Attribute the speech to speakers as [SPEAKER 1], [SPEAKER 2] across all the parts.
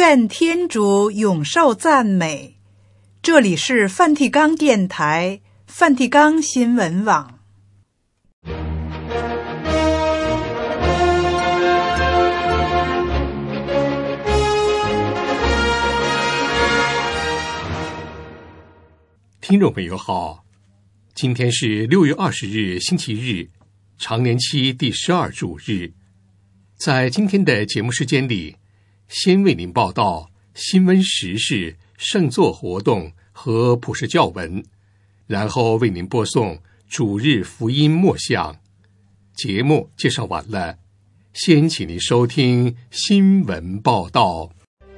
[SPEAKER 1] 愿天主永受赞美。这里是梵蒂冈电台、梵蒂冈新闻网。
[SPEAKER 2] 听众朋友好，今天是6月20日星期日，常年期第12主日。在今天的节目时间里，先为您报道新闻时事、圣座活动和普世教文，然后为您播送主日福音默想。节目介绍完了，先请您收听新闻报道。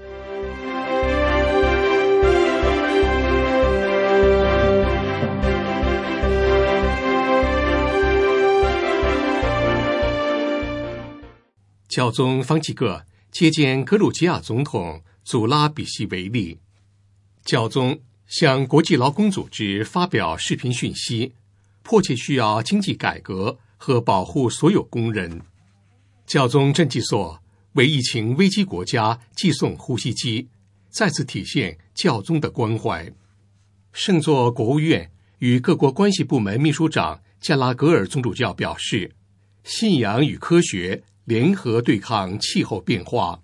[SPEAKER 2] 教宗方济各接见格鲁吉亚总统祖拉比西维利。教宗向国际劳工组织发表视频讯息，迫切需要经济改革和保护所有工人。教宗赈济所为疫情危机国家寄送呼吸机，再次体现教宗的关怀。圣座国务院与各国关系部门秘书长加拉格尔总主教表示，信仰与科学联合对抗气候变化。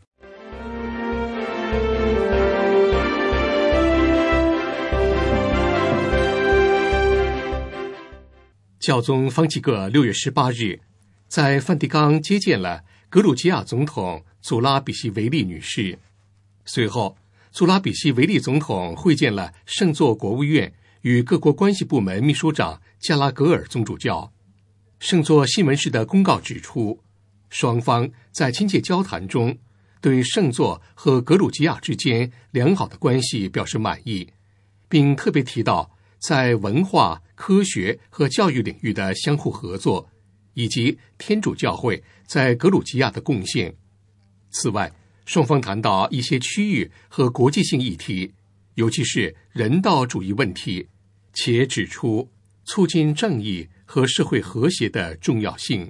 [SPEAKER 2] 教宗方济各6月18日在梵蒂冈接见了格鲁吉亚总统祖拉比西维利女士。随后，祖拉比西维利总统会见了圣座国务院与各国关系部门秘书长加拉格尔总主教。圣座新闻室的公告指出，双方在亲切交谈中对圣座和格鲁吉亚之间良好的关系表示满意，并特别提到在文化、科学和教育领域的相互合作，以及天主教会在格鲁吉亚的贡献。此外，双方谈到一些区域和国际性议题，尤其是人道主义问题，且指出促进正义和社会和谐的重要性。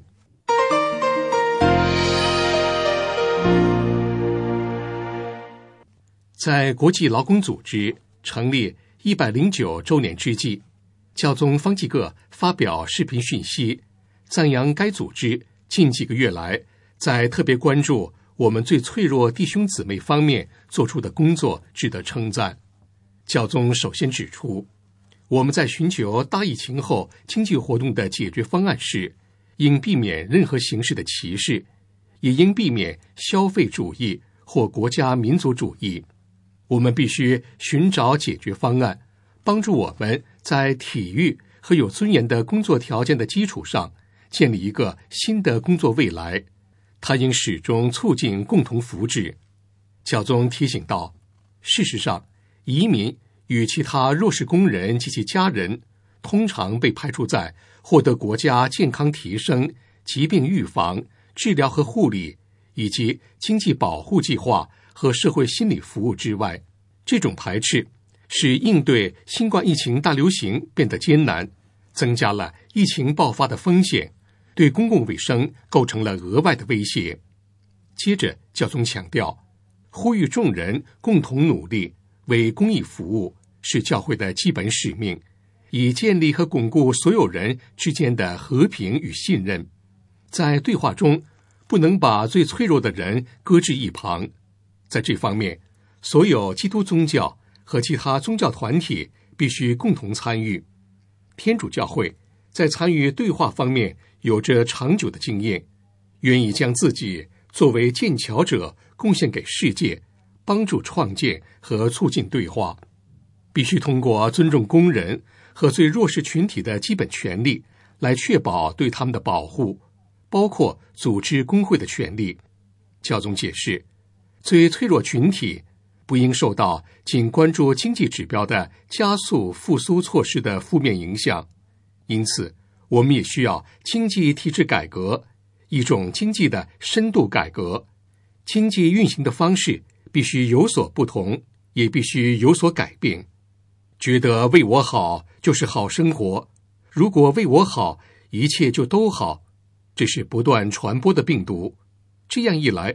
[SPEAKER 2] 在国际劳工组织成立109周年之际，教宗方济各发表视频讯息，赞扬该组织近几个月来在特别关注我们最脆弱弟兄姊妹方面做出的工作值得称赞。教宗首先指出，我们在寻求大疫情后经济活动的解决方案时，应避免任何形式的歧视，也应避免消费主义或国家民族主义。我们必须寻找解决方案，帮助我们在体育和有尊严的工作条件的基础上建立一个新的工作未来。它应始终促进共同福祉。教宗提醒道，事实上，移民与其他弱势工人及其家人通常被排除在获得国家健康提升、疾病预防、治疗和护理以及经济保护计划和社会心理服务之外。这种排斥使应对新冠疫情大流行变得艰难，增加了疫情爆发的风险，对公共卫生构成了额外的威胁。接着，教宗强调，呼吁众人共同努力为公益服务是教会的基本使命，以建立和巩固所有人之间的和平与信任。在对话中，不能把最脆弱的人搁置一旁。在这方面，所有基督宗教和其他宗教团体必须共同参与。天主教会在参与对话方面有着长久的经验，愿意将自己作为建桥者贡献给世界，帮助创建和促进对话。必须通过尊重工人和最弱势群体的基本权利来确保对他们的保护，包括组织工会的权利。教宗解释，最脆弱群体不应受到仅关注经济指标的加速复苏措施的负面影响，因此我们也需要经济体制改革，一种经济的深度改革。经济运行的方式必须有所不同，也必须有所改变。觉得为我好就是好生活，如果为我好，一切就都好，这是不断传播的病毒。这样一来，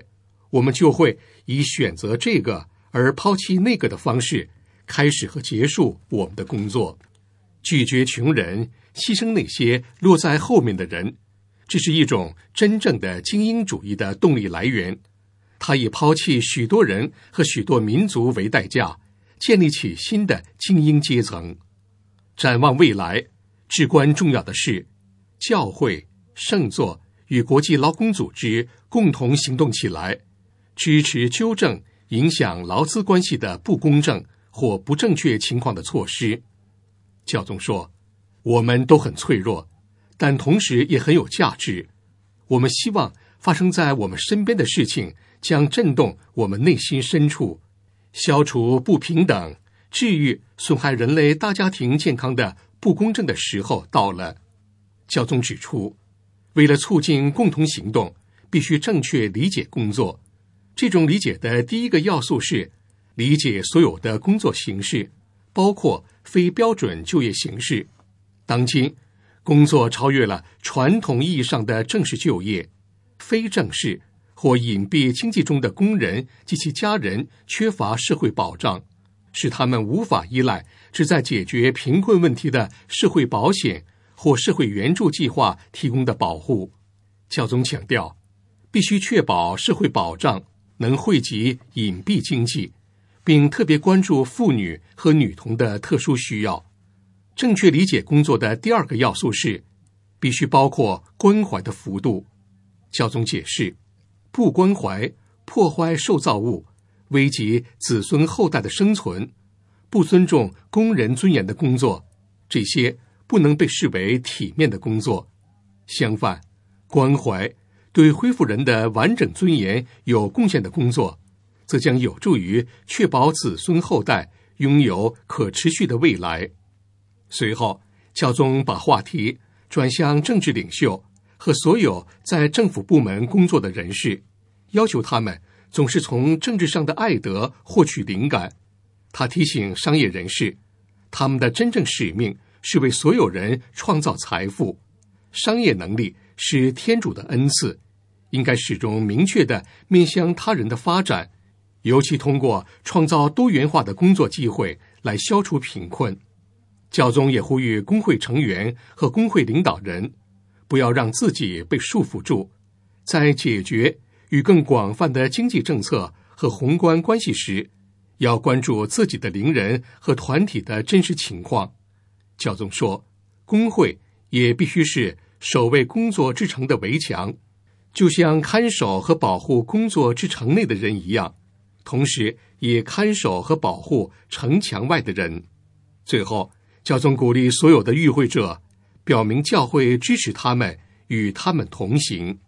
[SPEAKER 2] 我们就会以选择这个而抛弃那个的方式开始和结束我们的工作，拒绝穷人，牺牲那些落在后面的人。这是一种真正的精英主义的动力来源，它以抛弃许多人和许多民族为代价，建立起新的精英阶层。展望未来，至关重要的是，教会、圣座与国际劳工组织共同行动起来，支持纠正影响劳资关系的不公正或不正确情况的措施。教宗说，我们都很脆弱，但同时也很有价值。我们希望发生在我们身边的事情将震动我们内心深处，消除不平等，治愈损害人类大家庭健康的不公正的时候到了。教宗指出，为了促进共同行动，必须正确理解工作。这种理解的第一个要素是理解所有的工作形式，包括非标准就业形式。当今工作超越了传统意义上的正式就业，非正式或隐蔽经济中的工人及其家人缺乏社会保障，使他们无法依赖旨在解决贫困问题的社会保险或社会援助计划提供的保护。教宗强调，必须确保社会保障能惠及隐蔽经济，并特别关注妇女和女童的特殊需要。正确理解工作的第二个要素是，必须包括关怀的幅度。教宗解释，不关怀破坏受造物，危及子孙后代的生存，不尊重工人尊严的工作，这些不能被视为体面的工作。相反，关怀对恢复人的完整尊严有贡献的工作，则将有助于确保子孙后代拥有可持续的未来。随后，教宗把话题转向政治领袖和所有在政府部门工作的人士，要求他们总是从政治上的爱德获取灵感。他提醒商业人士，他们的真正使命是为所有人创造财富。商业能力是天主的恩赐，应该始终明确地面向他人的发展，尤其通过创造多元化的工作机会来消除贫困。教宗也呼吁工会成员和工会领导人，不要让自己被束缚住，在解决与更广泛的经济政策和宏观关系时，要关注自己的邻人和团体的真实情况。教宗说，工会也必须是守卫工作之城的围墙，就像看守和保护工作之城内的人一样，同时也看守和保护城墙外的人。最后，教宗鼓励所有的与会者表明教会支持他们，与他们同行。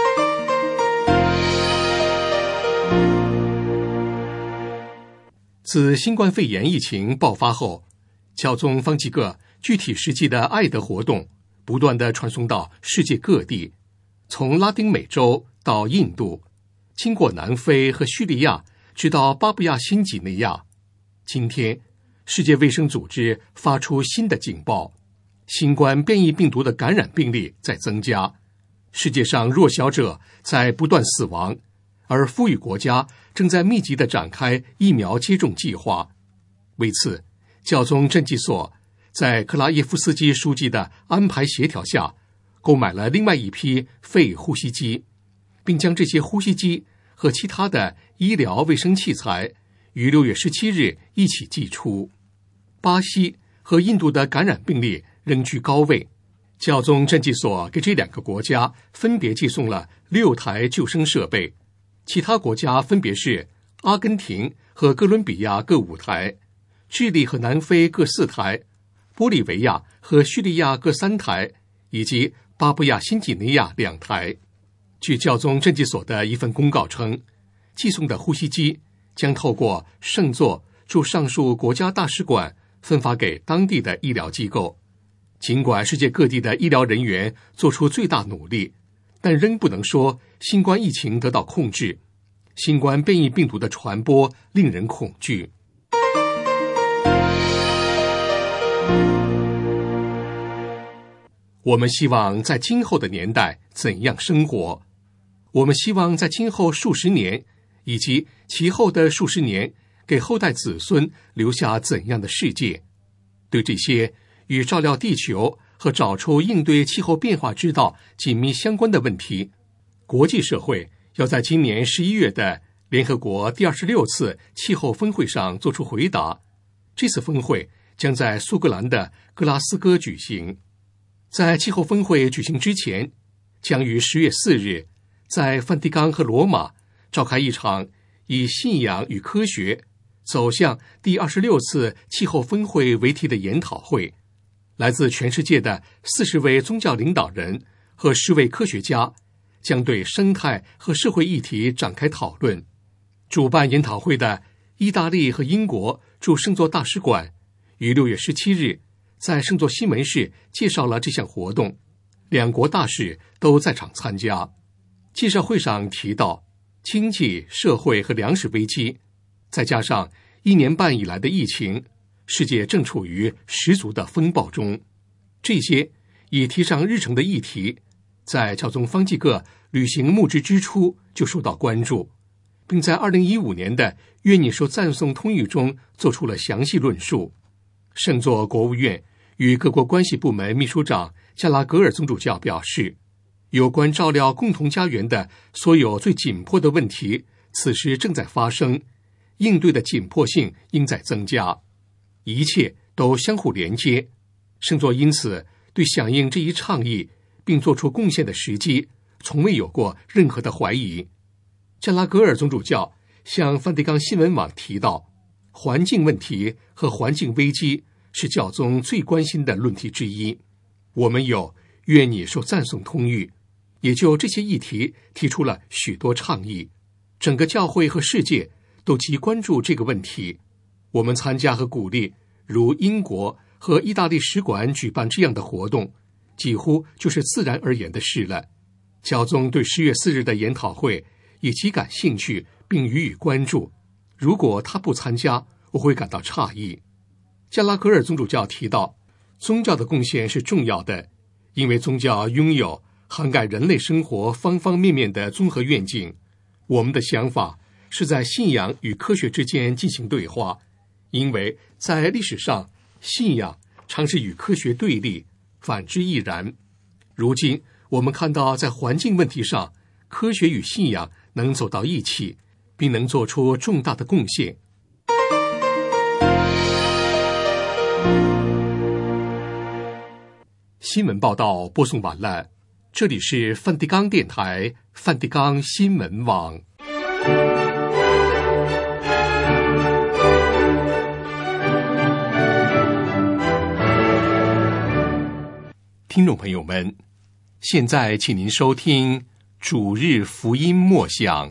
[SPEAKER 2] 自新冠肺炎疫情爆发后，教宗方济各具体实际的爱德活动不断地传送到世界各地，从拉丁美洲到印度，经过南非和叙利亚，直到巴布亚新几内亚。今天，世界卫生组织发出新的警报，新冠变异病毒的感染病例在增加，世界上弱小者在不断死亡，而富裕国家正在密集地展开疫苗接种计划。为此，教宗镇济所在克拉耶夫斯基书记的安排协调下，购买了另外一批肺呼吸机，并将这些呼吸机和其他的医疗卫生器材于6月17日一起寄出。巴西和印度的感染病例仍居高位，教宗镇济所给这2个国家分别寄送了6台救生设备，其他国家分别是阿根廷和哥伦比亚各5台，智利和南非各4台，玻利维亚和叙利亚各3台，以及巴布亚新几内亚2台。据教宗镇济所的一份公告称，寄送的呼吸机将透过圣座驻上述国家大使馆分发给当地的医疗机构。尽管世界各地的医疗人员做出最大努力，但仍不能说新冠疫情得到控制。新冠变异病毒的传播令人恐惧。我们希望在今后的年代怎样生活？我们希望在今后数十年以及其后的数十年给后代子孙留下怎样的世界。对这些与照料地球和找出应对气候变化之道紧密相关的问题，国际社会要在今年11月的联合国第26次气候峰会上作出回答。这次峰会将在苏格兰的格拉斯哥举行。在气候峰会举行之前，将于10月4日在梵蒂冈和罗马召开一场以信仰与科学走向第26次气候峰会为题的研讨会。来自全世界的40位宗教领导人和10位科学家将对生态和社会议题展开讨论。主办研讨会的意大利和英国驻圣座大使馆于6月17日在圣座西门市介绍了这项活动，两国大使都在场参加。介绍会上提到经济、社会和粮食危机，再加上1年半以来的疫情，世界正处于十足的风暴中。这些已提上日程的议题，在教宗方济各履行牧职之初就受到关注，并在2015年的约拟受赞颂通谕中做出了详细论述。圣座国务院与各国关系部门秘书长加拉格尔宗主教表示，有关照料共同家园的所有最紧迫的问题此时正在发生，应对的紧迫性应在增加，一切都相互连接。圣座因此对响应这一倡议并做出贡献的时机从未有过任何的怀疑。加拉格尔宗主教向梵蒂冈新闻网提到，环境问题和环境危机是教宗最关心的论题之一。我们有愿你受赞颂通谕，也就这些议题提出了许多倡议。整个教会和世界都极关注这个问题。我们参加和鼓励如英国和意大利使馆举办这样的活动，几乎就是自然而然的事了。教宗对10月4日的研讨会也极感兴趣并予以关注，如果他不参加，我会感到诧异。加拉格尔宗主教提到，宗教的贡献是重要的，因为宗教拥有涵盖人类生活方方面面的综合愿景。我们的想法是在信仰与科学之间进行对话，因为在历史上，信仰常是与科学对立，反之亦然。如今我们看到，在环境问题上，科学与信仰能走到一起，并能做出重大的贡献。新闻报道播送完了，这里是梵蒂冈电台梵蒂冈新闻网。听众朋友们，现在请您收听主日福音默想。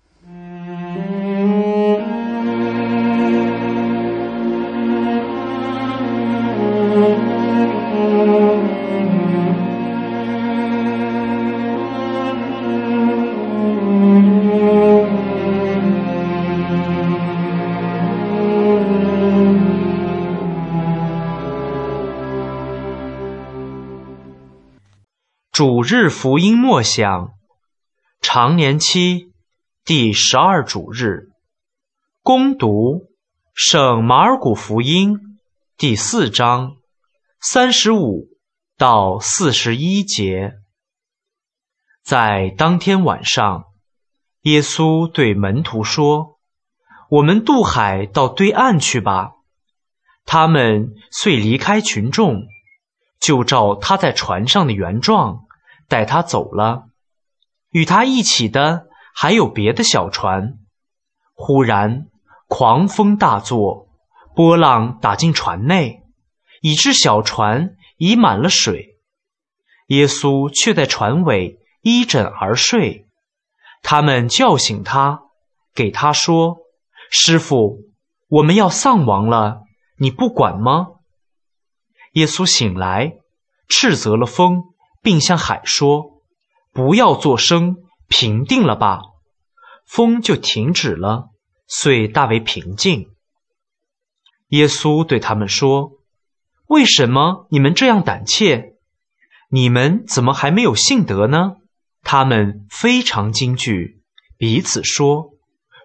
[SPEAKER 3] 主日福音默想，常年期第12主日，恭读圣马尔谷福音第4章35到41节。在当天晚上，耶稣对门徒说：“我们渡海到对岸去吧。”他们遂离开群众，就照他在船上的原状带他走了。与他一起的还有别的小船。忽然狂风大作，波浪打进船内，以致小船已满了水。耶稣却在船尾依枕而睡。他们叫醒他，给他说：“师父，我们要丧亡了，你不管吗？”耶稣醒来，斥责了风，并向海说：“不要作声，平定了吧。”风就停止了，遂大为平静。耶稣对他们说：“为什么你们这样胆怯？你们怎么还没有信德呢？”他们非常惊惧，彼此说：“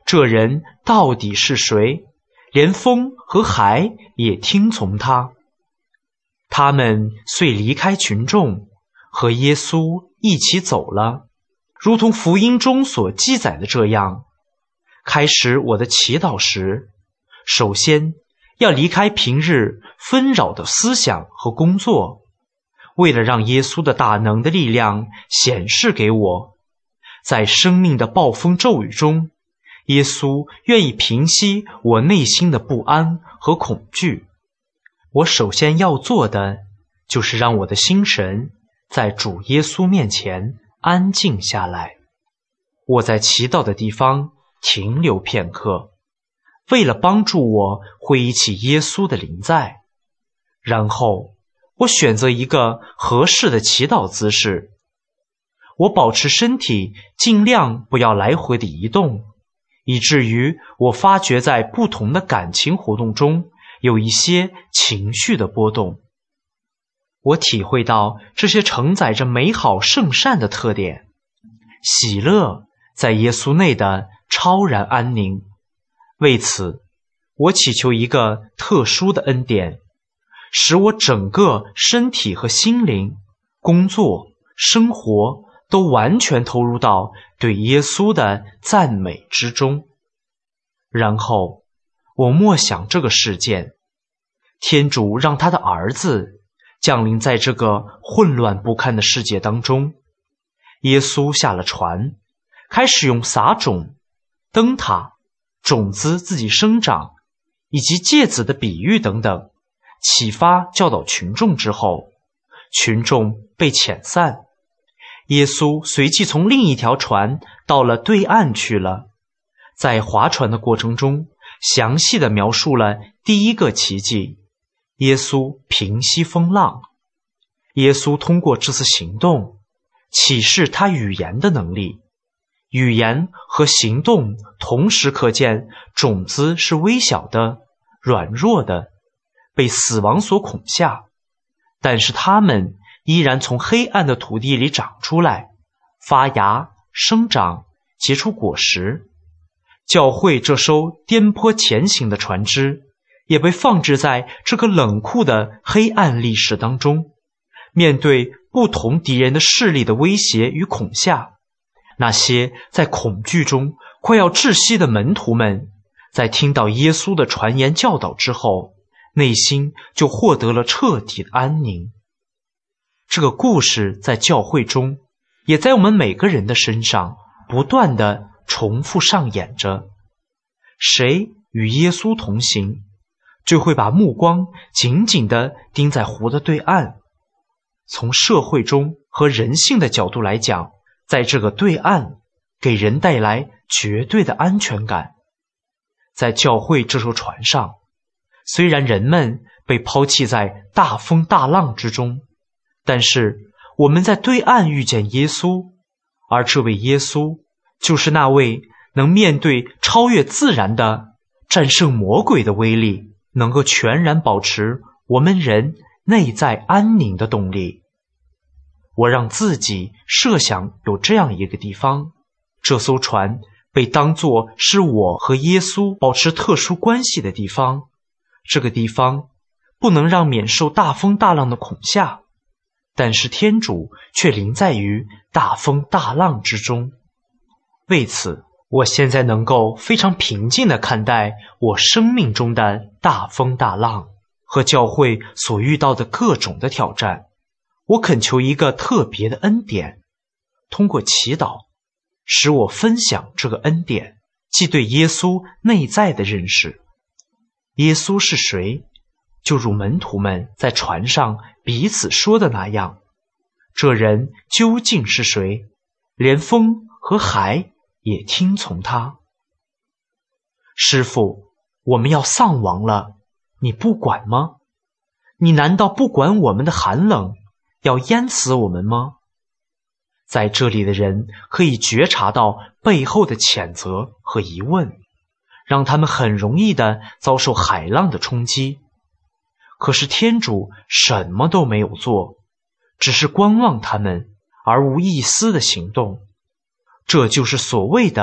[SPEAKER 3] 这人到底是谁？连风和海也听从他。他们遂离开群众，和耶稣一起走了，如同福音中所记载的这样。开始我的祈祷时，首先要离开平日纷扰的思想和工作，为了让耶稣的大能的力量显示给我，在生命的暴风骤雨中，耶稣愿意平息我内心的不安和恐惧。我首先要做的，就是让我的心神在主耶稣面前安静下来。我在祈祷的地方停留片刻，为了帮助我回忆起耶稣的临在。然后我选择一个合适的祈祷姿势，我保持身体尽量不要来回的移动，以至于我发觉在不同的感情活动中有一些情绪的波动。我体会到这些承载着美好圣善的特点，喜乐在耶稣内的超然安宁。为此，我祈求一个特殊的恩典，使我整个身体和心灵、工作、生活都完全投入到对耶稣的赞美之中。然后我默想这个事件，天主让他的儿子降临在这个混乱不堪的世界当中。耶稣下了船，开始用撒种、灯塔、种子自己生长以及芥子的比喻等等，启发教导群众之后，群众被遣散。耶稣随即从另一条船到了对岸去了，在划船的过程中，详细地描述了第一个奇迹，耶稣平息风浪。耶稣通过这次行动启示他语言的能力，语言和行动同时可见种子是微小的、软弱的，被死亡所恐吓，但是它们依然从黑暗的土地里长出来，发芽、生长、结出果实。教会这艘颠簸前行的船只也被放置在这个冷酷的黑暗历史当中，面对不同敌人的势力的威胁与恐吓，那些在恐惧中快要窒息的门徒们，在听到耶稣的传言教导之后，内心就获得了彻底的安宁。这个故事在教会中，也在我们每个人的身上不断地重复上演着。谁与耶稣同行，就会把目光紧紧地盯在湖的对岸。从社会中和人性的角度来讲，在这个对岸给人带来绝对的安全感。在教会这艘船上，虽然人们被抛弃在大风大浪之中，但是我们在对岸遇见耶稣，而这位耶稣就是那位能面对超越自然的、战胜魔鬼的威力，能够全然保持我们人内在安宁的动力。我让自己设想有这样一个地方，这艘船被当作是我和耶稣保持特殊关系的地方。这个地方不能让免受大风大浪的恐吓，但是天主却临在于大风大浪之中。为此，我现在能够非常平静地看待我生命中的大风大浪和教会所遇到的各种的挑战。我恳求一个特别的恩典，通过祈祷使我分享这个恩典，即对耶稣内在的认识。耶稣是谁？就如门徒们在船上彼此说的那样，这人究竟是谁？连风和海也听从他。师父，我们要丧亡了，你不管吗？你难道不管我们的寒冷，要淹死我们吗？在这里的人可以觉察到背后的谴责和疑问，让他们很容易地遭受海浪的冲击。可是天主什么都没有做，只是观望他们，而无一丝的行动。这就是所谓的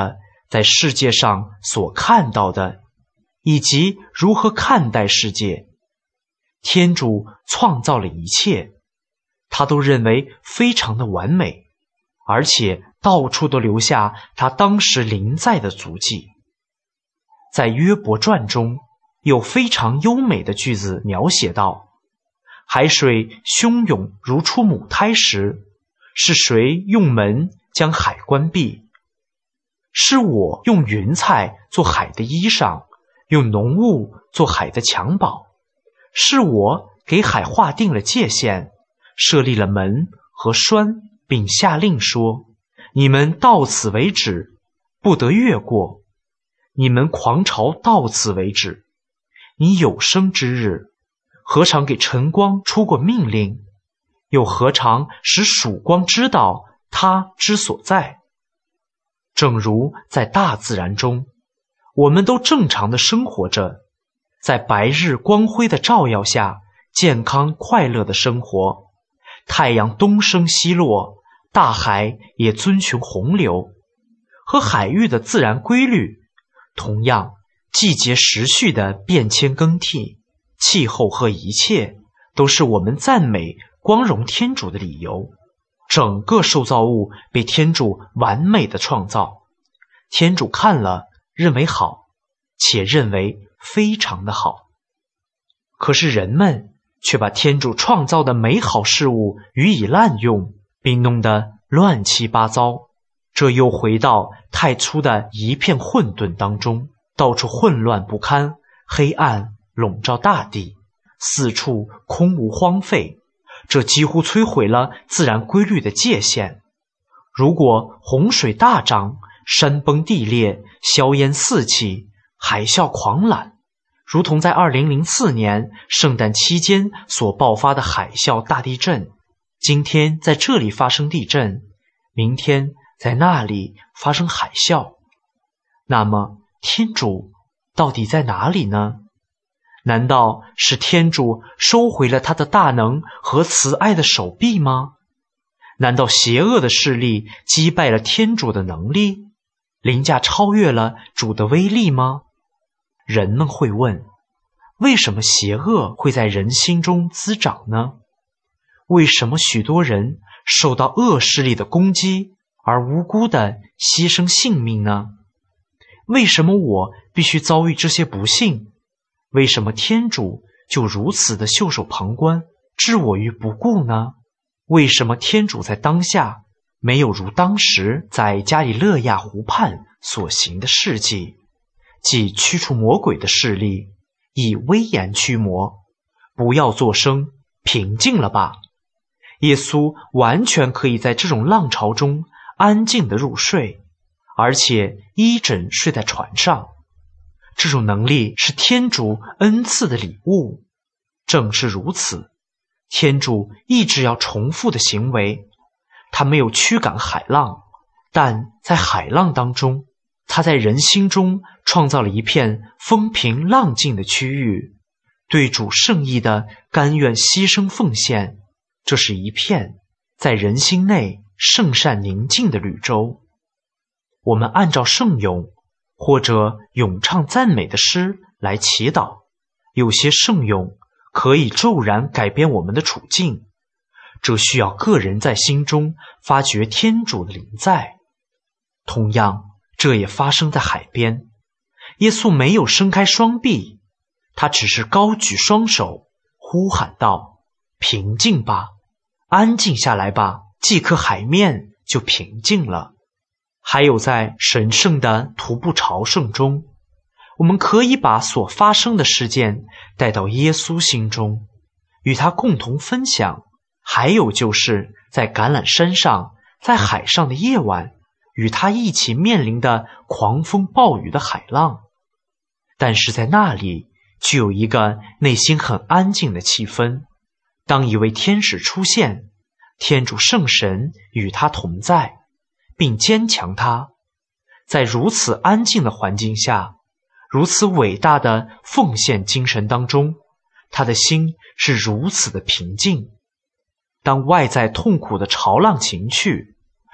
[SPEAKER 3] 在世界上所看到的，以及如何看待世界。天主创造了一切，他都认为非常的完美，而且到处都留下他当时临在的足迹。在约伯传中，有非常优美的句子描写到，海水汹涌如出母胎时，是谁用门将海关闭？是我用云彩做海的衣裳，用浓雾做海的襁褓。是我给海划定了界限，设立了门和栓，并下令说，你们到此为止，不得越过。你们狂潮到此为止。你有生之日，何尝给晨光出过命令？又何尝使曙光知道它之所在？正如在大自然中，我们都正常的生活着，在白日光辉的照耀下，健康快乐的生活。太阳东升西落，大海也遵循洪流和海域的自然规律。同样，季节时序的变迁更替，气候和一切，都是我们赞美光荣天主的理由。整个受造物被天主完美的创造，天主看了认为好，且认为非常的好。可是人们却把天主创造的美好事物予以滥用，并弄得乱七八糟。这又回到太初的一片混沌当中，到处混乱不堪，黑暗笼罩大地，四处空无荒废。这几乎摧毁了自然规律的界限。如果洪水大涨，山崩地裂，硝烟四起，海啸狂澜，如同在2004年圣诞期间所爆发的海啸大地震，今天在这里发生地震，明天在那里发生海啸，那么天主到底在哪里呢？难道是天主收回了他的大能和慈爱的手臂吗？难道邪恶的势力击败了天主的能力，凌驾超越了主的威力吗？人们会问，为什么邪恶会在人心中滋长呢？为什么许多人受到恶势力的攻击而无辜地牺牲性命呢？为什么我必须遭遇这些不幸？为什么天主就如此的袖手旁观，置我于不顾呢？为什么天主在当下没有如当时在加里勒亚湖畔所行的事迹，即驱除魔鬼的势力，以威严驱魔？不要作声，平静了吧。耶稣完全可以在这种浪潮中安静地入睡，而且依枕睡在船上。这种能力是天主恩赐的礼物。正是如此，天主一直要重复的行为，他没有驱赶海浪，但在海浪当中，他在人心中创造了一片风平浪静的区域，对主圣意的甘愿牺牲奉献，这是一片在人心内圣善宁静的绿洲。我们按照圣咏或者咏唱赞美的诗来祈祷，有些圣咏可以骤然改变我们的处境，这需要个人在心中发掘天主的临在。同样，这也发生在海边。耶稣没有伸开双臂，他只是高举双手，呼喊道：平静吧，安静下来吧，即刻海面就平静了。还有在神圣的徒步朝圣中，我们可以把所发生的事件带到耶稣心中，与他共同分享。还有就是在橄榄山上，在海上的夜晚，与他一起面临的狂风暴雨的海浪。但是在那里具有一个内心很安静的气氛。当一位天使出现，天主圣神与他同在，并坚强他。在如此安静的环境下，如此伟大的奉献精神当中，他的心是如此的平静。当外在痛苦的潮浪情绪，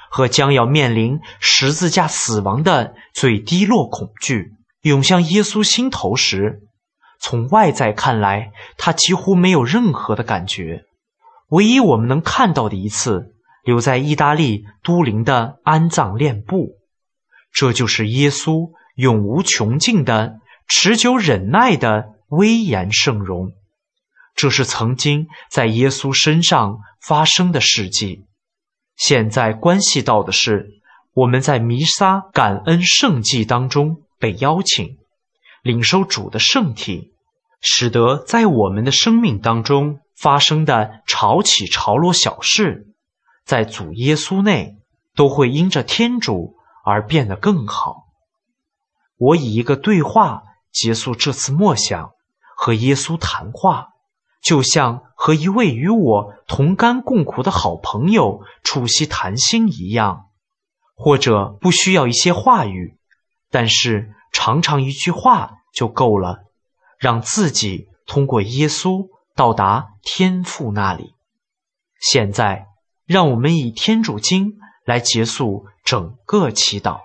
[SPEAKER 3] 和将要面临十字架死亡的最低落恐惧涌向耶稣心头时，从外在看来，他几乎没有任何的感觉。唯一我们能看到的一次，留在意大利都灵的安葬殓布，这就是耶稣永无穷尽的持久忍耐的威严圣容。这是曾经在耶稣身上发生的事迹。现在关系到的是，我们在弥撒感恩圣祭当中被邀请领受主的圣体，使得在我们的生命当中发生的潮起潮落小事，在主耶稣内都会因着天主而变得更好。我以一个对话结束这次默想，和耶稣谈话，就像和一位与我同甘共苦的好朋友促膝谈心一样，或者不需要一些话语，但是常常一句话就够了，让自己通过耶稣到达天父那里。现在，让我们以天主经来结束整个祈祷。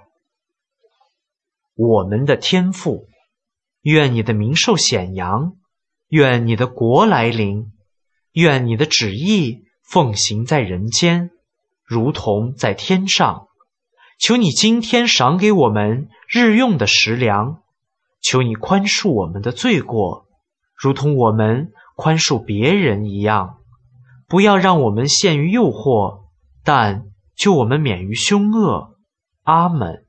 [SPEAKER 3] 我们的天父，愿你的名受显扬，愿你的国来临，愿你的旨意奉行在人间，如同在天上。求你今天赏给我们日用的食粮，求你宽恕我们的罪过，如同我们宽恕别人一样。不要让我们陷于诱惑，但救我们免于凶恶。阿们。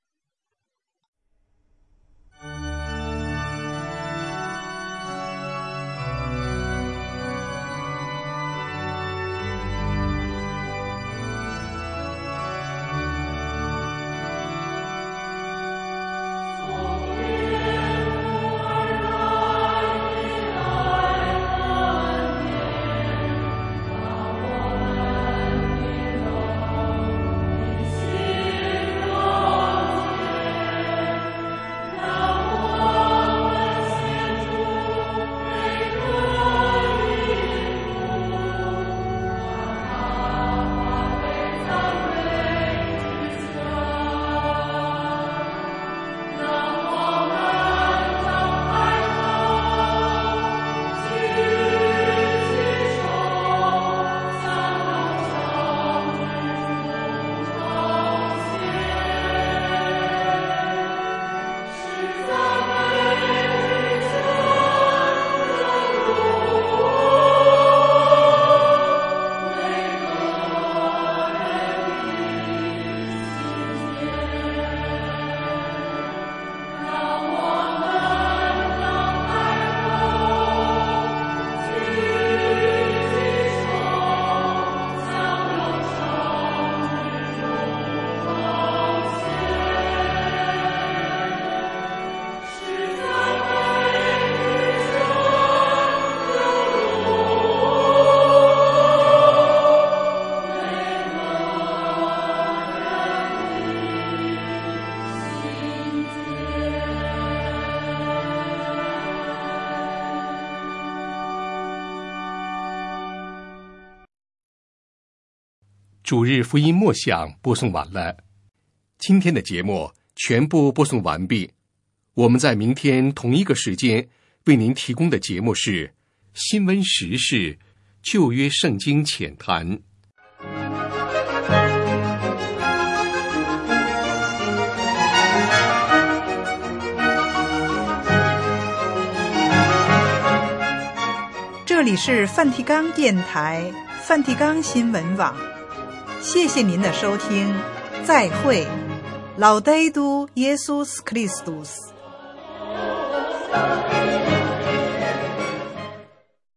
[SPEAKER 2] 主日福音默想播送完了，今天的节目全部播送完毕。我们在明天同一个时间为您提供的节目是新闻时事、旧约圣经浅谈。
[SPEAKER 1] 这里是梵蒂冈电台、梵蒂冈新闻网。谢谢您的收听，再会。Laudetur Jesus Christus。